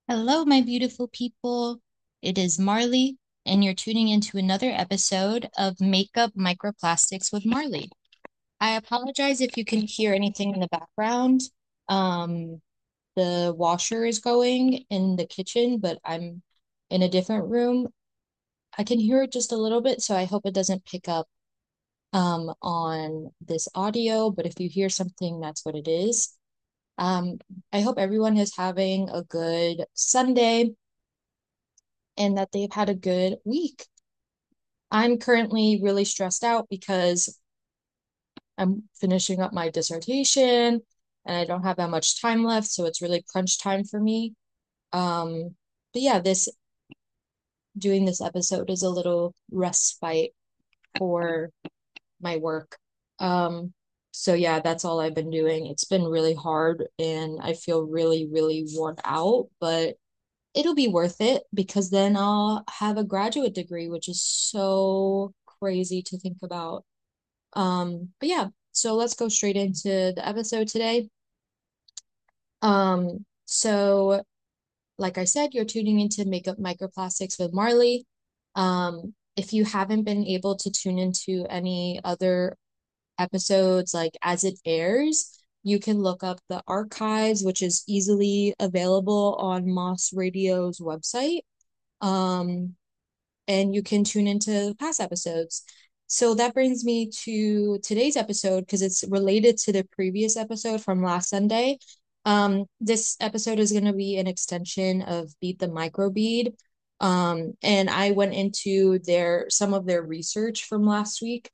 Hello, my beautiful people. It is Marley, and you're tuning into another episode of Makeup Microplastics with Marley. I apologize if you can hear anything in the background. Um, the washer is going in the kitchen, but I'm in a different room. I can hear it just a little bit, so I hope it doesn't pick up on this audio, but if you hear something, that's what it is. Um, I hope everyone is having a good Sunday and that they've had a good week. I'm currently really stressed out because I'm finishing up my dissertation and I don't have that much time left, so it's really crunch time for me. But yeah, this doing this episode is a little respite for my work. Um, so yeah, that's all I've been doing. It's been really hard and I feel really, really worn out, but it'll be worth it because then I'll have a graduate degree, which is so crazy to think about. But yeah, so let's go straight into the episode today. So like I said, you're tuning into Makeup Microplastics with Marley. If you haven't been able to tune into any other episodes like as it airs, you can look up the archives, which is easily available on Moss Radio's website. Um, and you can tune into past episodes. So that brings me to today's episode because it's related to the previous episode from last Sunday. This episode is going to be an extension of Beat the Microbead. And I went into some of their research from last week.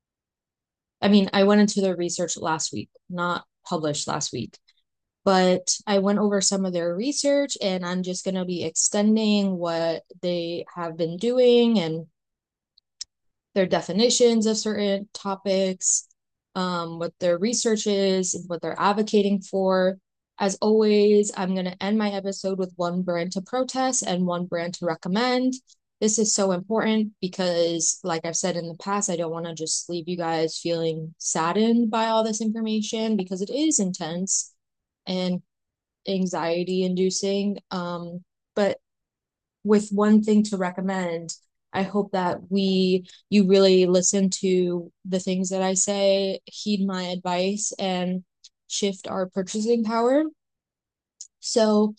I mean, I went into their research last week, not published last week, but I went over some of their research and I'm just going to be extending what they have been doing and their definitions of certain topics, what their research is, and what they're advocating for. As always, I'm going to end my episode with one brand to protest and one brand to recommend. This is so important because, like I've said in the past, I don't want to just leave you guys feeling saddened by all this information because it is intense and anxiety inducing. But with one thing to recommend, I hope that you really listen to the things that I say, heed my advice, and shift our purchasing power. So,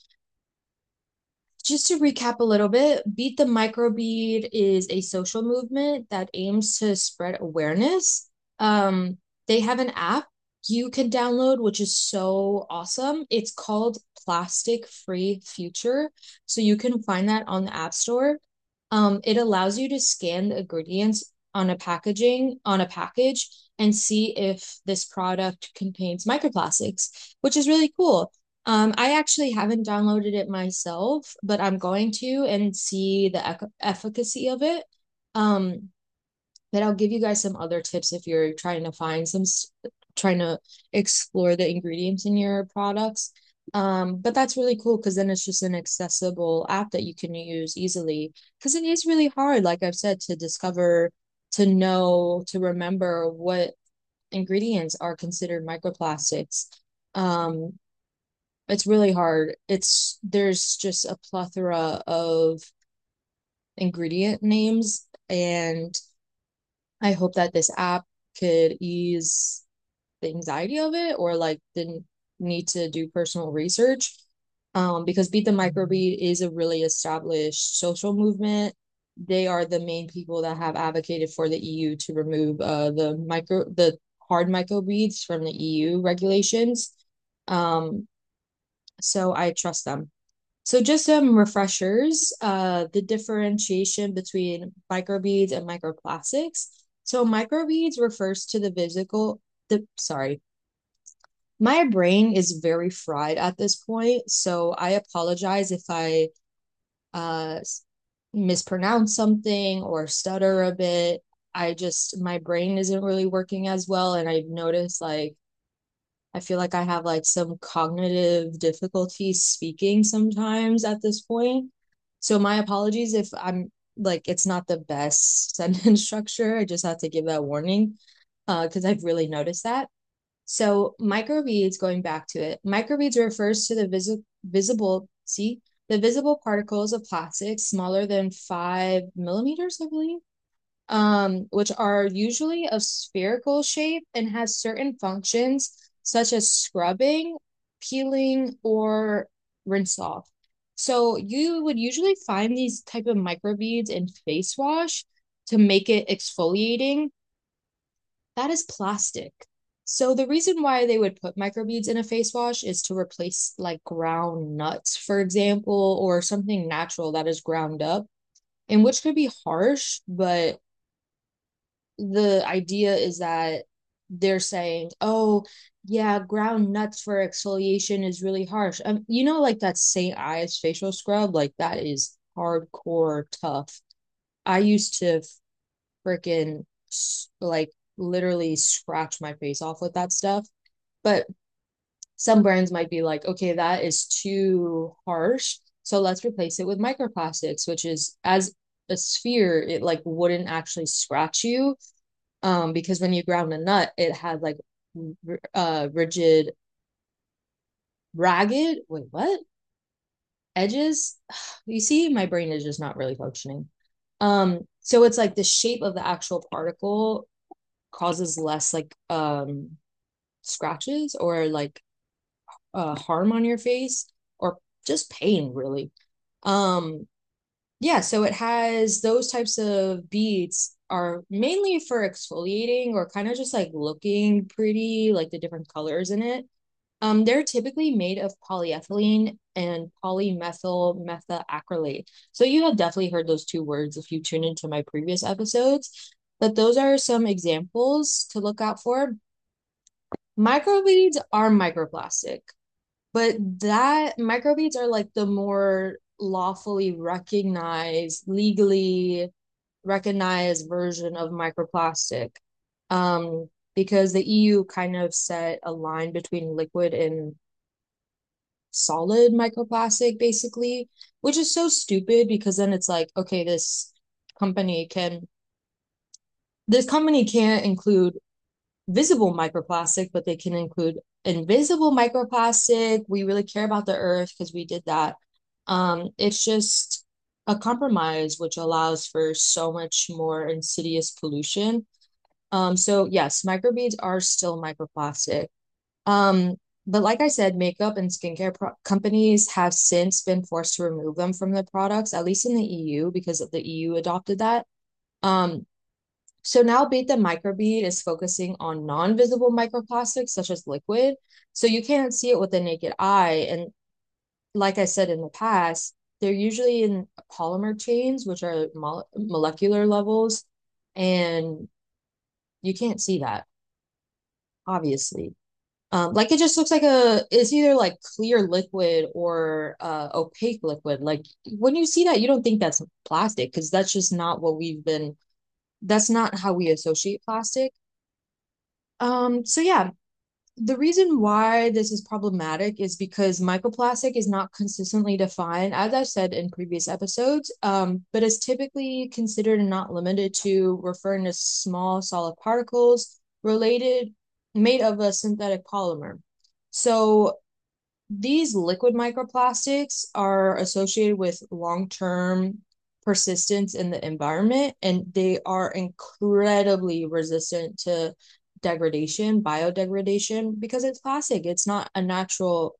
just to recap a little bit, Beat the Microbead is a social movement that aims to spread awareness. Um, they have an app you can download, which is so awesome. It's called Plastic Free Future. So you can find that on the App Store. It allows you to scan the ingredients on a package and see if this product contains microplastics, which is really cool. I actually haven't downloaded it myself, but I'm going to and see the efficacy of it. Um, but I'll give you guys some other tips if you're trying to explore the ingredients in your products. But that's really cool because then it's just an accessible app that you can use easily. Because it is really hard, like I've said, to discover, to know, to remember what ingredients are considered microplastics. Um, it's really hard. There's just a plethora of ingredient names, and I hope that this app could ease the anxiety of it or like the need to do personal research. Because Beat the Microbead is a really established social movement. They are the main people that have advocated for the EU to remove the hard microbeads from the EU regulations. Um, so I trust them. So just some refreshers, the differentiation between microbeads and microplastics. So microbeads refers to sorry, my brain is very fried at this point, so I apologize if I uh mispronounce something or stutter a bit. My brain isn't really working as well, and I've noticed like I feel like I have like some cognitive difficulties speaking sometimes at this point. So my apologies if I'm like it's not the best sentence structure. I just have to give that warning because I've really noticed that. So microbeads, going back to it, microbeads refers to the visible, see, The visible particles of plastic smaller than 5 millimeters, I believe, which are usually of spherical shape and has certain functions such as scrubbing, peeling, or rinse off. So you would usually find these type of microbeads in face wash to make it exfoliating. That is plastic. So the reason why they would put microbeads in a face wash is to replace like ground nuts, for example, or something natural that is ground up, and which could be harsh, but the idea is that they're saying, oh, yeah, ground nuts for exfoliation is really harsh. Like that St. Ives facial scrub, like that is hardcore tough. I used to freaking like literally scratch my face off with that stuff. But some brands might be like, okay, that is too harsh. So let's replace it with microplastics, which is as a sphere, it like wouldn't actually scratch you. Because when you ground a nut, it had like rigid, ragged, wait, what? Edges. You see, my brain is just not really functioning. So it's like the shape of the actual particle causes less like scratches or like harm on your face or just pain really. Um yeah, so it has those types of beads are mainly for exfoliating or kind of just like looking pretty, like the different colors in it. They're typically made of polyethylene and polymethyl methacrylate. So you have definitely heard those two words if you tune into my previous episodes. But those are some examples to look out for. Microbeads are microplastic, but that microbeads are like the more lawfully recognized, legally recognized version of microplastic. Because the EU kind of set a line between liquid and solid microplastic, basically, which is so stupid because then it's like, okay, company can this company can't include visible microplastic, but they can include invisible microplastic. We really care about the earth because we did that. It's just a compromise which allows for so much more insidious pollution. So yes, microbeads are still microplastic. Um, but like I said, makeup and skincare companies have since been forced to remove them from their products, at least in the EU, because the EU adopted that. Um, so now Beta Microbead is focusing on non-visible microplastics such as liquid. So you can't see it with the naked eye. And like I said in the past, they're usually in polymer chains, which are molecular levels, and you can't see that, obviously. Like it just looks like it's either like clear liquid or opaque liquid. Like when you see that, you don't think that's plastic because that's just not that's not how we associate plastic. So yeah, the reason why this is problematic is because microplastic is not consistently defined, as I've said in previous episodes, but is typically considered and not limited to referring to small solid particles made of a synthetic polymer. So these liquid microplastics are associated with long-term persistence in the environment, and they are incredibly resistant to biodegradation, because it's plastic. It's not a natural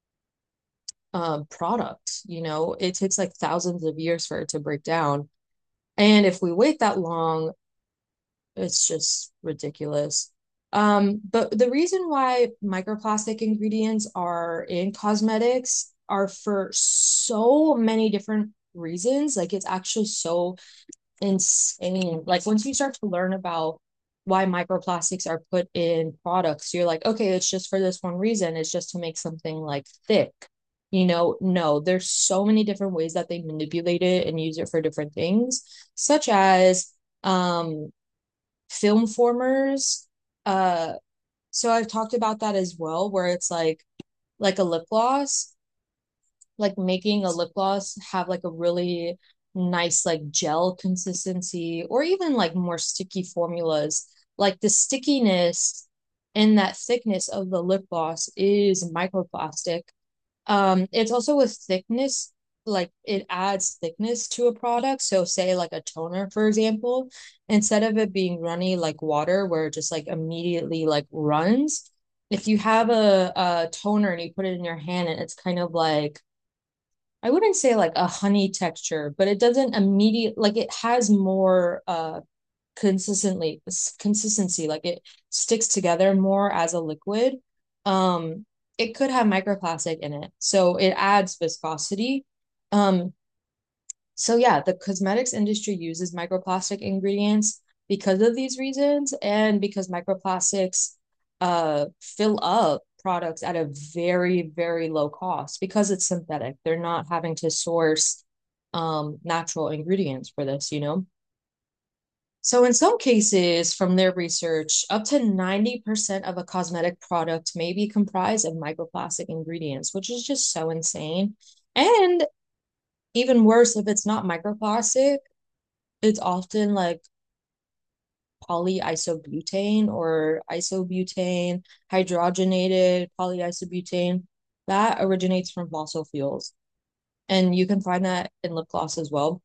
product. It takes like thousands of years for it to break down. And if we wait that long, it's just ridiculous. But the reason why microplastic ingredients are in cosmetics are for so many different reasons. Like it's actually so insane. Like once you start to learn about why microplastics are put in products, you're like, okay, it's just for this one reason. It's just to make something like thick. No, there's so many different ways that they manipulate it and use it for different things, such as film formers. Uh, so I've talked about that as well, where it's like a lip gloss, like making a lip gloss have like a really nice like gel consistency, or even like more sticky formulas. Like the stickiness and that thickness of the lip gloss is microplastic. It's also with thickness. like it adds thickness to a product. So say like a toner, for example, instead of it being runny like water where it just like immediately like runs, if you have a toner and you put it in your hand and it's kind of like I wouldn't say like a honey texture, but it doesn't immediate like it has more consistency, like it sticks together more as a liquid. Um, it could have microplastic in it, so it adds viscosity. Um, so yeah, the cosmetics industry uses microplastic ingredients because of these reasons, and because microplastics fill up products at a very, very low cost because it's synthetic. They're not having to source natural ingredients for this, you know? So in some cases, from their research, up to 90% of a cosmetic product may be comprised of microplastic ingredients, which is just so insane. And even worse, if it's not microplastic, it's often like polyisobutane or isobutane, hydrogenated polyisobutane that originates from fossil fuels. And you can find that in lip gloss as well.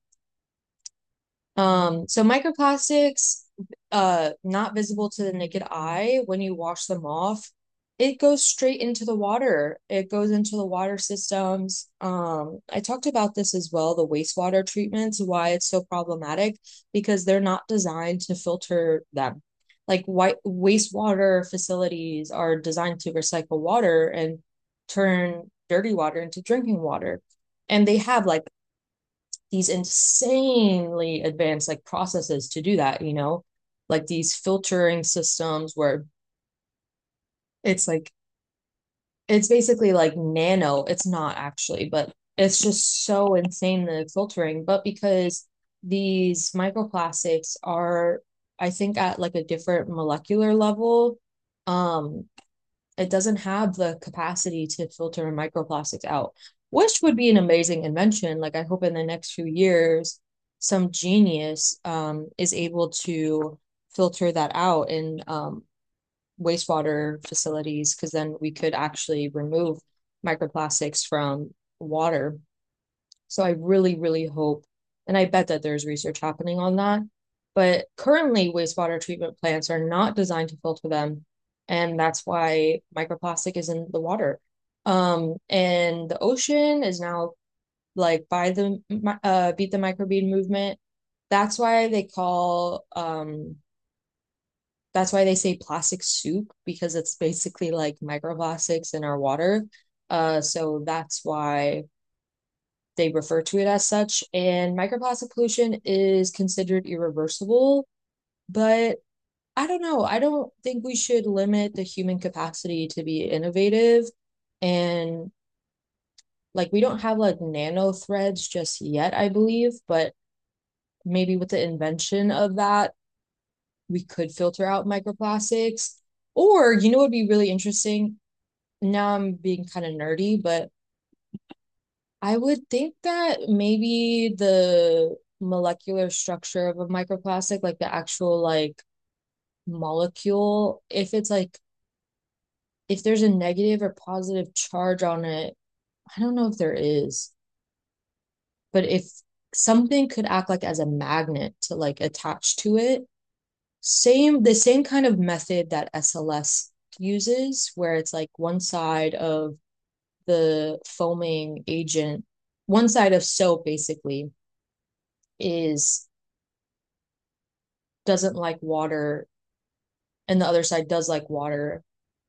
So microplastics, not visible to the naked eye when you wash them off, it goes straight into the water. It goes into the water systems. I talked about this as well, the wastewater treatments, why it's so problematic because they're not designed to filter them. Like white wastewater facilities are designed to recycle water and turn dirty water into drinking water. And they have like these insanely advanced like processes to do that, you know, like these filtering systems where it's like it's basically like nano. It's not actually, but it's just so insane the filtering. But because these microplastics are, I think, at like a different molecular level, um, it doesn't have the capacity to filter microplastics out, which would be an amazing invention. Like I hope in the next few years, some genius is able to filter that out in wastewater facilities, because then we could actually remove microplastics from water. So I really, really hope, and I bet that there's research happening on that. But currently, wastewater treatment plants are not designed to filter them. And that's why microplastic is in the water. And the ocean is now like by the Beat the Microbead movement. That's why they call that's why they say plastic soup, because it's basically like microplastics in our water. So that's why they refer to it as such. And microplastic pollution is considered irreversible, but I don't know. I don't think we should limit the human capacity to be innovative. And like we don't have like nano threads just yet, I believe, but maybe with the invention of that, we could filter out microplastics. Or, you know, what would be really interesting? Now I'm being kind of nerdy, but I would think that maybe the molecular structure of a microplastic, like the actual like molecule, if it's like if there's a negative or positive charge on it, I don't know if there is, but if something could act like as a magnet to like attach to it, the same kind of method that SLS uses, where it's like one side of the foaming agent, one side of soap basically is doesn't like water and the other side does like water.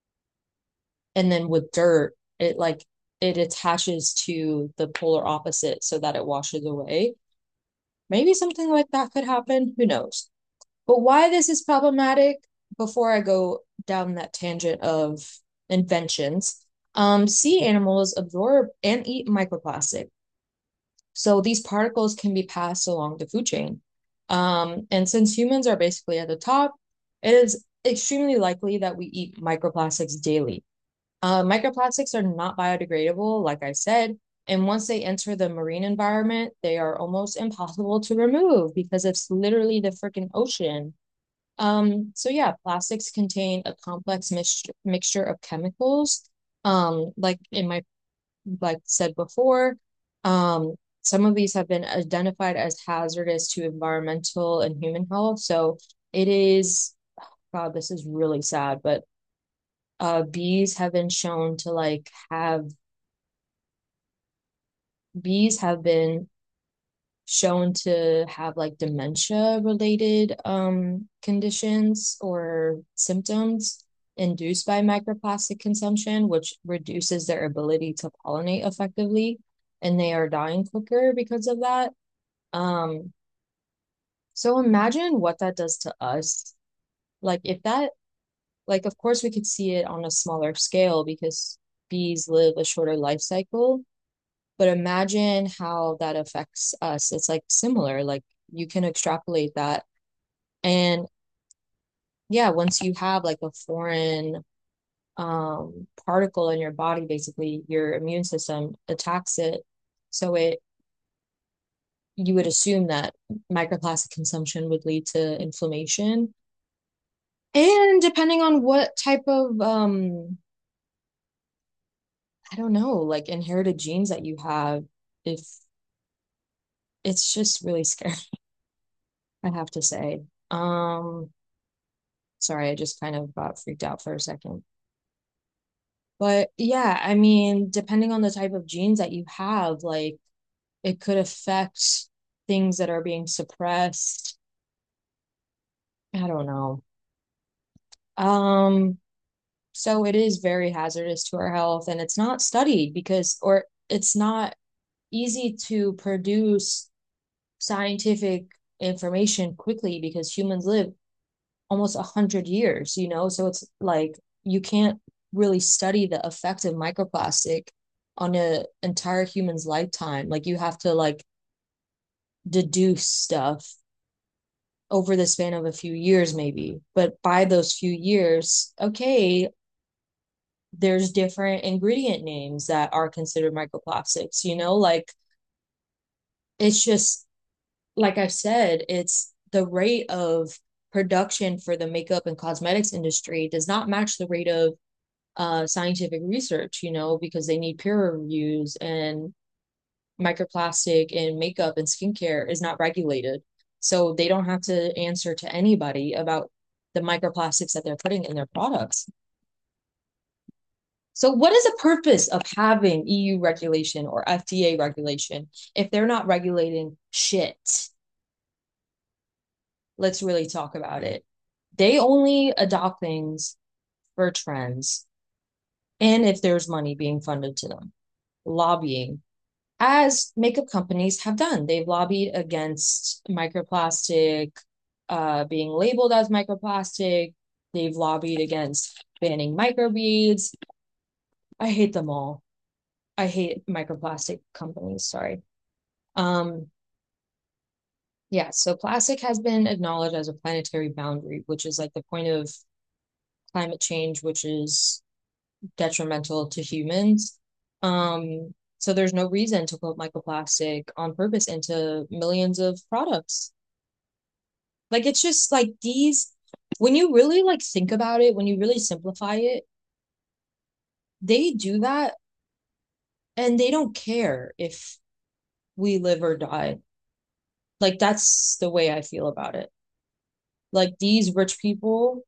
And then with dirt, it like it attaches to the polar opposite so that it washes away. Maybe something like that could happen. Who knows? But why this is problematic, before I go down that tangent of inventions, sea animals absorb and eat microplastic. So these particles can be passed along the food chain. And since humans are basically at the top, it is extremely likely that we eat microplastics daily. Microplastics are not biodegradable, like I said, and once they enter the marine environment, they are almost impossible to remove because it's literally the freaking ocean. So yeah, plastics contain a complex mixture of chemicals. Like in my like said before, Some of these have been identified as hazardous to environmental and human health. So it is, God, this is really sad, but bees have been shown to like have bees have been shown to have like dementia related conditions or symptoms induced by microplastic consumption, which reduces their ability to pollinate effectively, and they are dying quicker because of that. Um, so imagine what that does to us. Like if that, like of course we could see it on a smaller scale because bees live a shorter life cycle, but imagine how that affects us. It's like similar, like you can extrapolate that. And yeah, once you have like a foreign particle in your body, basically your immune system attacks it. So it you would assume that microplastic consumption would lead to inflammation. And depending on what type of I don't know, like inherited genes that you have, if it's just really scary, I have to say. Sorry, I just kind of got freaked out for a second. But yeah, I mean, depending on the type of genes that you have, like it could affect things that are being suppressed. I don't know. Um, so it is very hazardous to our health and it's not studied because, or it's not easy to produce scientific information quickly because humans live almost 100 years, so it's like you can't really study the effect of microplastic on an entire human's lifetime. Like you have to like deduce stuff over the span of a few years maybe, but by those few years, okay, there's different ingredient names that are considered microplastics, like it's just like I've said, it's the rate of production for the makeup and cosmetics industry does not match the rate of scientific research, because they need peer reviews, and microplastic in makeup and skincare is not regulated. So they don't have to answer to anybody about the microplastics that they're putting in their products. So, what is the purpose of having EU regulation or FDA regulation if they're not regulating shit? Let's really talk about it. They only adopt things for trends and if there's money being funded to them. Lobbying, as makeup companies have done. They've lobbied against microplastic being labeled as microplastic. They've lobbied against banning microbeads. I hate them all. I hate microplastic companies, sorry. Um, yeah, so plastic has been acknowledged as a planetary boundary, which is like the point of climate change, which is detrimental to humans. So there's no reason to put microplastic on purpose into millions of products. Like it's just like these, when you really like think about it, when you really simplify it, they do that and they don't care if we live or die. Like that's the way I feel about it. Like these rich people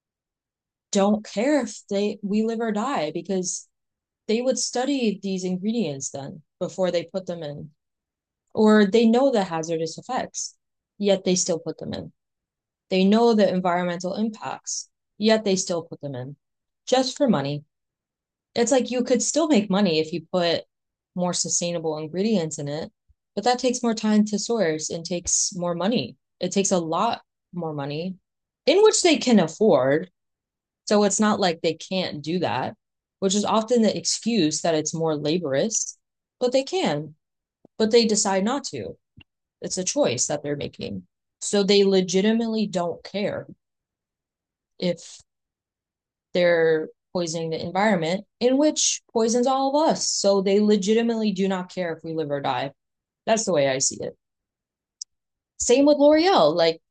don't care if they we live or die because they would study these ingredients then before they put them in. Or they know the hazardous effects, yet they still put them in. They know the environmental impacts, yet they still put them in just for money. It's like you could still make money if you put more sustainable ingredients in it, but that takes more time to source and takes more money. It takes a lot more money, in which they can afford. So it's not like they can't do that, which is often the excuse that it's more laborious, but they can, but they decide not to. It's a choice that they're making. So they legitimately don't care if they're poisoning the environment, in which poisons all of us. So they legitimately do not care if we live or die. That's the way I see it. Same with L'Oreal. Like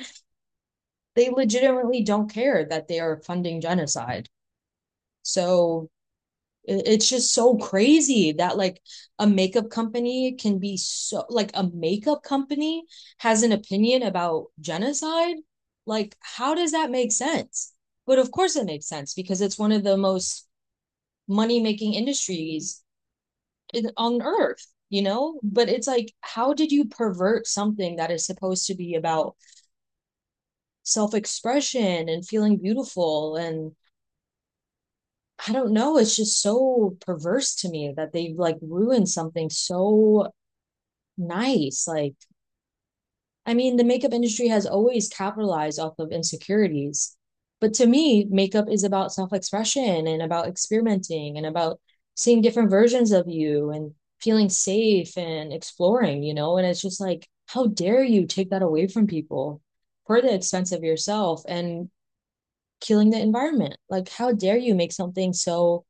they legitimately don't care that they are funding genocide. So It's just so crazy that like a makeup company can be so like a makeup company has an opinion about genocide. Like, how does that make sense? But of course it makes sense because it's one of the most money-making industries on earth, you know? But it's like, how did you pervert something that is supposed to be about self-expression and feeling beautiful? And I don't know, it's just so perverse to me that they've like ruined something so nice. Like, I mean, the makeup industry has always capitalized off of insecurities. But to me, makeup is about self-expression and about experimenting and about seeing different versions of you and feeling safe and exploring, you know? And it's just like, how dare you take that away from people for the expense of yourself and killing the environment? Like, how dare you make something so,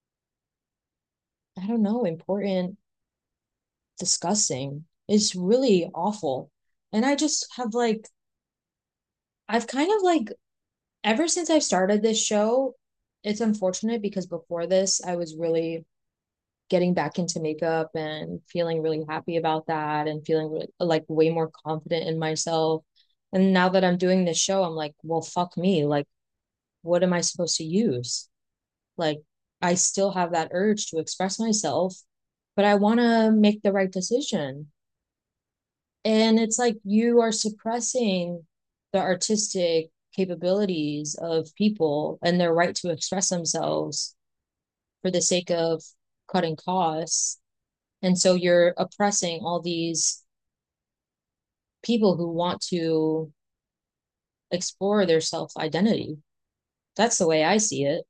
I don't know, important, disgusting? It's really awful. And I just have like, I've kind of like ever since I've started this show, it's unfortunate because before this, I was really getting back into makeup and feeling really happy about that and feeling like way more confident in myself. And now that I'm doing this show, I'm like, well, fuck me. Like, what am I supposed to use? Like, I still have that urge to express myself, but I want to make the right decision. And it's like you are suppressing the artistic capabilities of people and their right to express themselves for the sake of cutting costs. And so you're oppressing all these people who want to explore their self identity. That's the way I see it.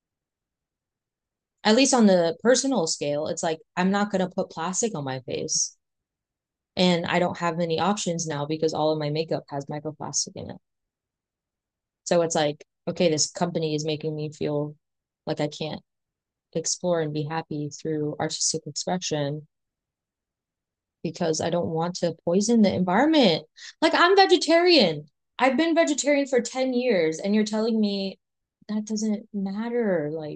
At least on the personal scale, it's like I'm not going to put plastic on my face. And I don't have many options now because all of my makeup has microplastic in it. So it's like, okay, this company is making me feel like I can't explore and be happy through artistic expression because I don't want to poison the environment. Like, I'm vegetarian. I've been vegetarian for 10 years, and you're telling me that doesn't matter. Like,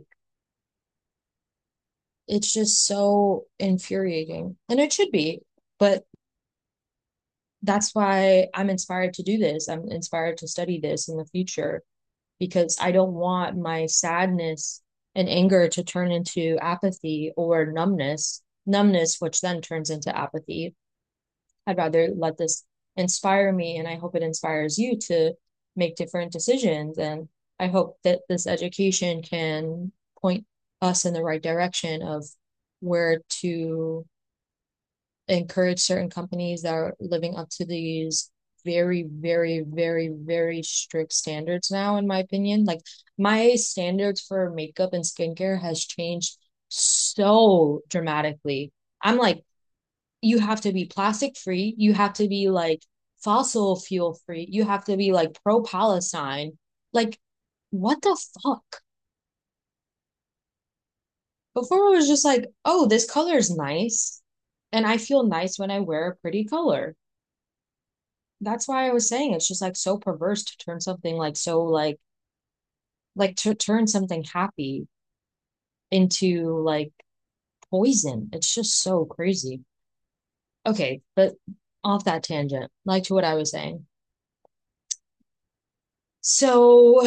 it's just so infuriating. And it should be, but that's why I'm inspired to do this. I'm inspired to study this in the future because I don't want my sadness and anger to turn into apathy or numbness, which then turns into apathy. I'd rather let this inspire me, and I hope it inspires you to make different decisions. And I hope that this education can point us in the right direction of where to encourage certain companies that are living up to these very, very, very, very strict standards now, in my opinion. Like my standards for makeup and skincare has changed so dramatically. I'm like, you have to be plastic free, you have to be like fossil fuel free, you have to be like pro Palestine. Like, what the fuck? Before it was just like, oh, this color is nice. And I feel nice when I wear a pretty color. That's why I was saying it's just like so perverse to turn something like so like to turn something happy into like poison. It's just so crazy. Okay, but off that tangent, like to what I was saying. So,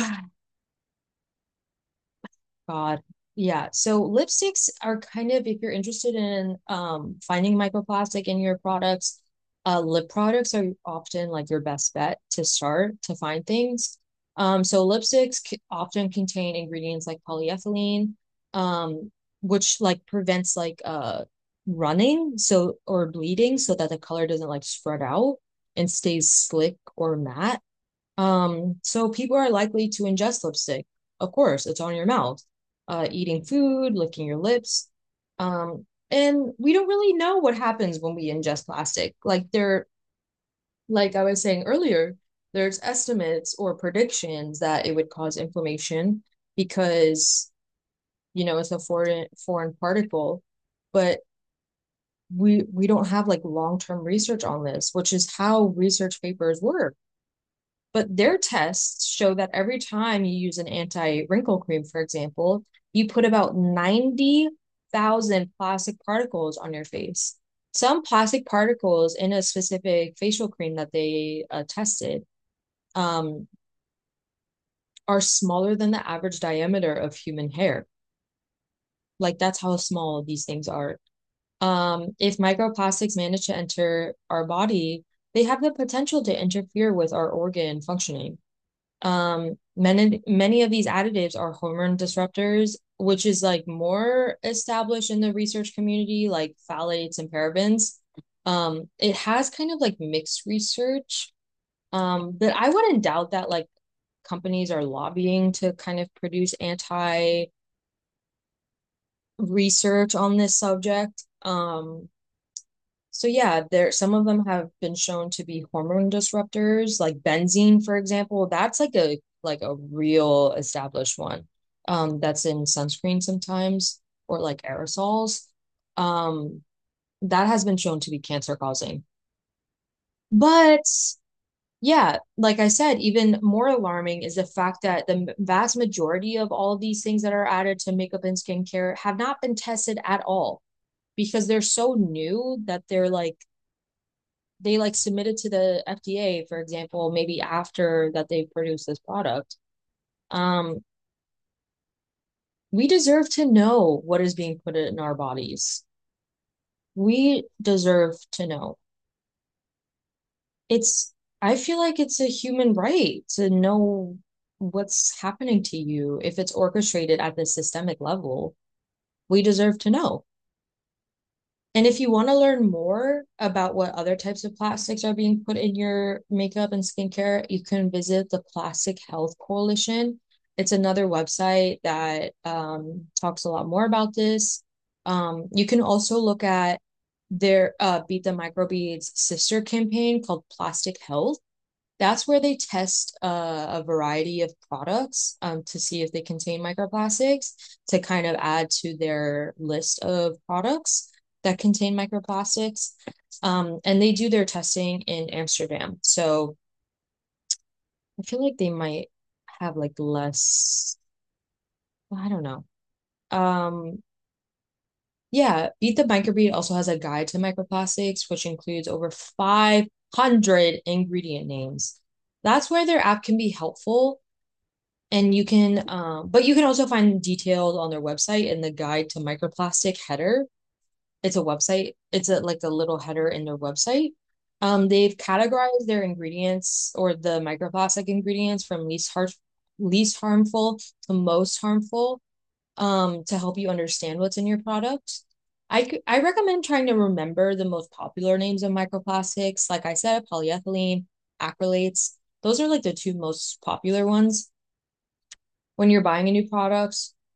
God, yeah. So lipsticks are kind of, if you're interested in finding microplastic in your products, lip products are often like your best bet to start to find things. So lipsticks often contain ingredients like polyethylene, which like prevents like running so or bleeding so that the color doesn't like spread out and stays slick or matte. So people are likely to ingest lipstick. Of course, it's on your mouth, eating food, licking your lips. And we don't really know what happens when we ingest plastic. Like I was saying earlier, there's estimates or predictions that it would cause inflammation because, you know, it's a foreign particle, but we don't have like long-term research on this, which is how research papers work. But their tests show that every time you use an anti-wrinkle cream, for example, you put about 90,000 plastic particles on your face. Some plastic particles in a specific facial cream that they tested um, are smaller than the average diameter of human hair. Like that's how small these things are. If microplastics manage to enter our body, they have the potential to interfere with our organ functioning. Many of these additives are hormone disruptors, which is like more established in the research community, like phthalates and parabens. It has kind of like mixed research, but I wouldn't doubt that like companies are lobbying to kind of produce anti research on this subject. So yeah, there some of them have been shown to be hormone disruptors, like benzene, for example. That's like a real established one. That's in sunscreen sometimes, or like aerosols. Um, that has been shown to be cancer causing. But yeah, like I said, even more alarming is the fact that the vast majority of all of these things that are added to makeup and skincare have not been tested at all because they're so new that they like submitted to the FDA, for example, maybe after that they produced this product. Um, we deserve to know what is being put in our bodies. We deserve to know. It's, I feel like it's a human right to know what's happening to you if it's orchestrated at the systemic level. We deserve to know. And if you want to learn more about what other types of plastics are being put in your makeup and skincare, you can visit the Plastic Health Coalition. It's another website that talks a lot more about this. You can also look at their Beat the Microbeads sister campaign called Plastic Health. That's where they test a variety of products to see if they contain microplastics to kind of add to their list of products that contain microplastics. And they do their testing in Amsterdam. So I feel like they might have like less, I don't know. Um, yeah, Beat the Microbead also has a guide to microplastics, which includes over 500 ingredient names. That's where their app can be helpful. And you can, but you can also find details on their website in the guide to microplastic header. It's a website. It's a like a little header in their website. They've categorized their ingredients or the microplastic ingredients from least harmful to most harmful, to help you understand what's in your product. I recommend trying to remember the most popular names of microplastics. Like I said, polyethylene, acrylates. Those are like the two most popular ones when you're buying a new product,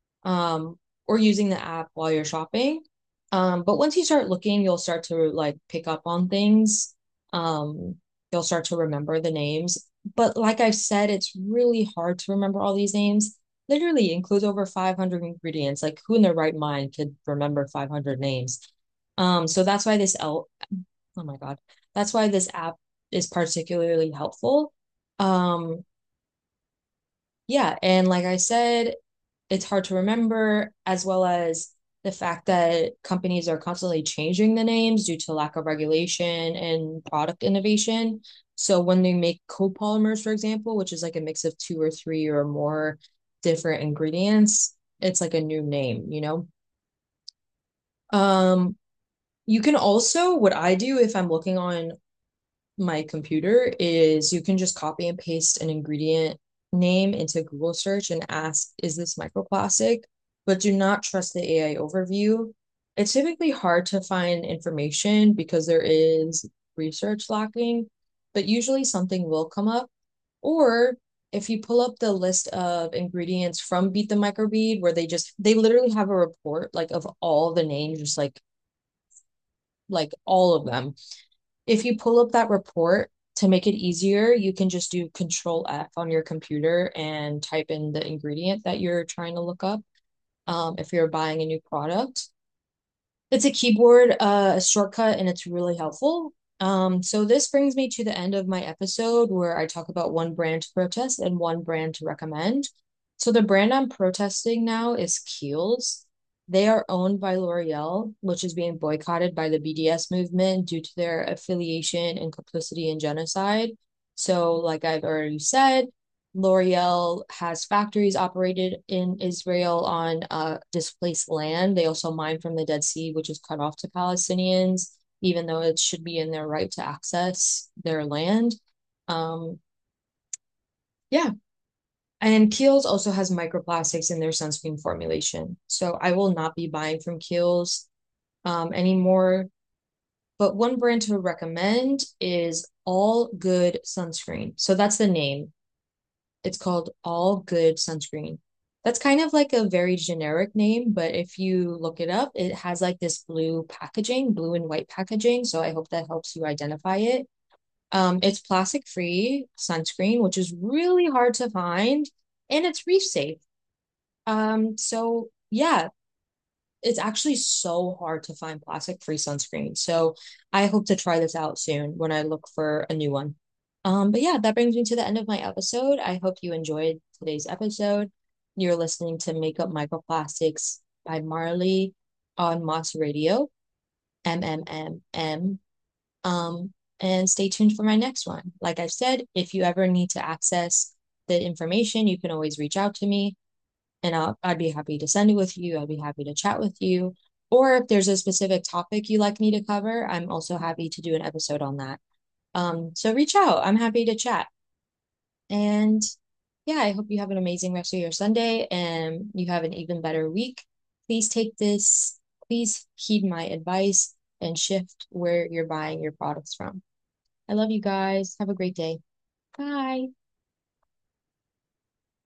or using the app while you're shopping. But once you start looking, you'll start to like pick up on things. Um, you'll start to remember the names. But like I've said, it's really hard to remember all these names. Literally includes over 500 ingredients. Like who in their right mind could remember 500 names? So that's why oh my God, that's why this app is particularly helpful. Um, yeah, and like I said, it's hard to remember, as well as the fact that companies are constantly changing the names due to lack of regulation and product innovation. So when they make copolymers, for example, which is like a mix of two or three or more different ingredients, it's like a new name, you know? Um, you can also, what I do if I'm looking on my computer is you can just copy and paste an ingredient name into Google search and ask, is this microplastic? But do not trust the AI overview. It's typically hard to find information because there is research lacking, but usually something will come up. Or if you pull up the list of ingredients from Beat the Microbead, where they literally have a report like of all the names, just like all of them. If you pull up that report to make it easier, you can just do Control F on your computer and type in the ingredient that you're trying to look up, if you're buying a new product. It's a keyboard shortcut and it's really helpful. So this brings me to the end of my episode where I talk about one brand to protest and one brand to recommend. So the brand I'm protesting now is Kiehl's. They are owned by L'Oreal, which is being boycotted by the BDS movement due to their affiliation and complicity in genocide. So, like I've already said, L'Oreal has factories operated in Israel on displaced land. They also mine from the Dead Sea, which is cut off to Palestinians, even though it should be in their right to access their land. Um, yeah, and Kiehl's also has microplastics in their sunscreen formulation. So I will not be buying from Kiehl's anymore. But one brand to recommend is All Good Sunscreen. So that's the name. It's called All Good Sunscreen. That's kind of like a very generic name, but if you look it up, it has like this blue packaging, blue and white packaging. So I hope that helps you identify it. It's plastic free sunscreen, which is really hard to find, and it's reef safe. So yeah, it's actually so hard to find plastic free sunscreen. So I hope to try this out soon when I look for a new one. But yeah, that brings me to the end of my episode. I hope you enjoyed today's episode. You're listening to Makeup Microplastics by Marley on Moss Radio, MMMM. Um, and stay tuned for my next one. Like I've said, if you ever need to access the information, you can always reach out to me and I'd be happy to send it with you. I'd be happy to chat with you. Or if there's a specific topic you like me to cover, I'm also happy to do an episode on that. So reach out. I'm happy to chat. And yeah, I hope you have an amazing rest of your Sunday and you have an even better week. Please take this, please heed my advice and shift where you're buying your products from. I love you guys. Have a great day. Bye.